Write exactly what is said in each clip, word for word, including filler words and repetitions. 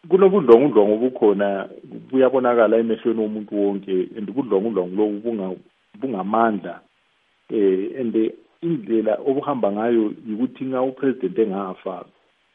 kunobudlongudlongo obukhona buyabonakala emehlweni womuntu wonke, and ubudlongudlongo lobu bunga bungamandla eh and indlela obuhamba ngayo ukuthi nga upresident engafa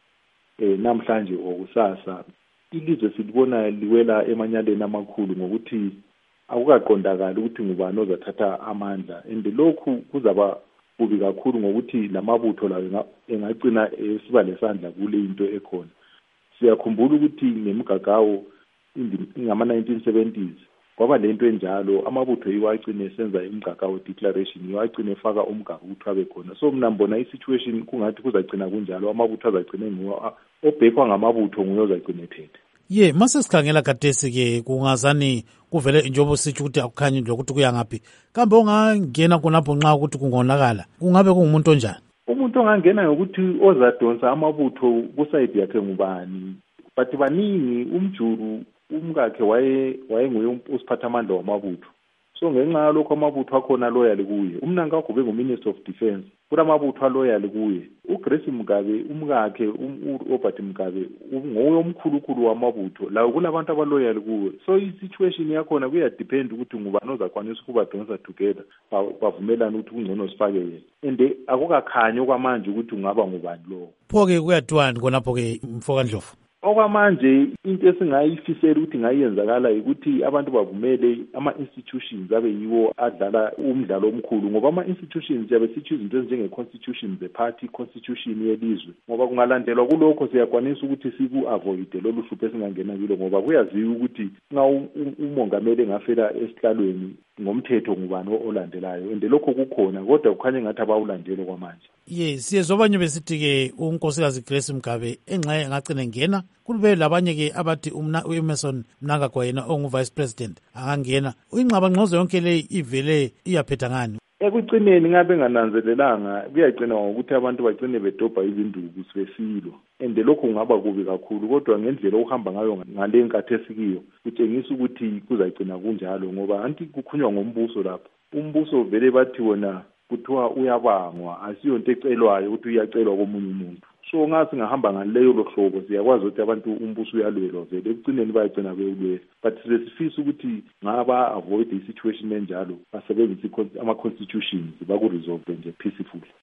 eh namhlanje okusasa ilizwe silibona liwela emanyaleni amakhulu ngokuthi akukaqondakala ukuthi ngubani ozathatha amandla, and lokhu kuzaba kubi kakhulu ngokuthi lamabutho lawo engagcina esiba lesandla kule into ekhona. Siyakhumbula ukuthi ngemigagawo ingama nineteen seventies kwaba lento enjalo, amabutho iwagcine esenza imigagawo declaration, iwagcine efaka umgaba ukuthi abe khona. So mina ngibona isituation kungathi kuzagcina kunjalo, amabutho azagcine nguwo obhekwa ngamabutho nguye ozagcine ethethe. Ye mase sikhangela kadesi ke kungazani kuvele njengoba sithi ukuthi akukhanyi lokuthi kuya ngaphi, kambe ungangena khonapho nxa ukuthi kungonakala kungabe kungumuntu onjani? Umuntu ongangena ngokuthi ozadonsa amabutho kusayidi yakhe ngubani, but baningi umjuru umkakhe waye wayenguye usiphathamandla wamabutho. So ngenxa yalokho amabutho akhona loyal kuye, umnanga kube nguminister of defense kula mabutho aloyal kuye. uGrace Mugabe umkakhe uRobert Mugabe nguye omkhulukhulu wamabutho lawo kulabantu abaloyal kuwe. So isituation yakhona kuya depend ukuthi ngubani ozakwanisa ukuba donsa together bavumelana ukuthi kungcono sifake yena, and akukakhanyi okwamanje ukuthi ungaba ngubani lo. Pho-ke kuyathiwani khonapho ke Mfokandlovu? Okwamanje into esingayifisela ukuthi ngayenzakala ukuthi abantu bavumele ama-institutions abe yiwo adlala umdlalo omkhulu, ngoba ama-institutions yabe sithi izinto ezinjenge-constitution ze-party, constitution yelizwe, ngoba kungalandelwa kulokho siyakwanisa ukuthi siku-avoide lolu hlupho esingangena kilo, ngoba kuyaziwa ukuthi nxa umongameli engafela esihlalweni ngomthetho ngubani olandelayo, and lokho kukhona kodwa kukhanya ngathi abawulandele kwamanje. Ye siyezobanye besithi-ke unkosikazi Grace Mugabe engxenye engagcina ngena kube labanye ke abathi umna uEmerson Mnangagwa yena ongu-vice president angangena. Ingxabangxozo yonke le ivele iyaphetha ngani? Ekucineni ngabe ngananzelelanga kuyagcina ngokuthi abantu bagcine bedobha izinduku sibesilo, and lokho kungaba kubi kakhulu, kodwa ngendlela okuhamba ngayo ngale nkathi esikiyo kutshengisa ukuthi kuzagcina kunjalo, ngoba anti kukhunywa ngombuso lapho. Umbuso vele bathi wona kuthiwa uyabangwa, asiyonto ecelwayo ukuthi uyacelwa komunye umuntu. So ngathi ngahamba ngaleyo lohlobo siyakwazi ukuthi abantu umbuso uyalwelwa vele ekugcineni bayagcina bewulwela, but sifisa ukuthi ngaba avoid isituation enjalo basebenzise ama constitutions baku resolve nje peacefully.